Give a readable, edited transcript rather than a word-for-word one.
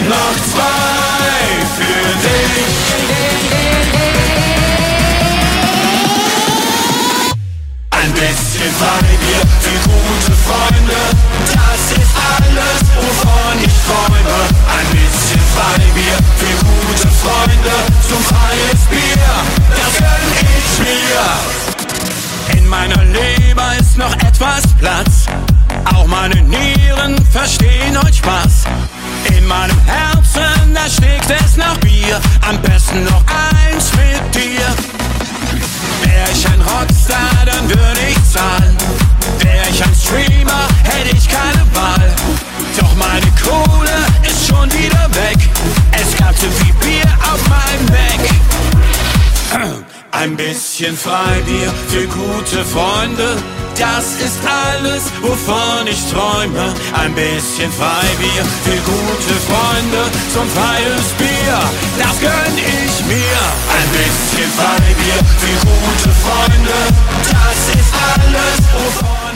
noch zwei für dich. Ein bisschen Freibier für gute Freunde, das ist alles, wovon ich träume. Ein bisschen Freibier für gute Freunde, zum freies Bier, das gönn ich mir. In meiner Leber ist noch etwas Platz, auch meine Nieren verstehen heute Spaß. In meinem Herzen, da schlägt es nach Bier, am besten noch eins mit dir. Wär ich ein Rockstar, dann würde ich zahlen. Wär ich ein Streamer, hätte ich keine Wahl. Doch meine Kohle ist schon wieder weg, es gab zu viel Bier auf meinem Weg. Ein bisschen Freibier für gute Freunde, das ist alles, wovon ich träume. Ein bisschen Freibier für gute Freunde, zum freies Bier, das gönn ich mir. Ein bisschen Freibier für gute Freunde, das ist alles, wovon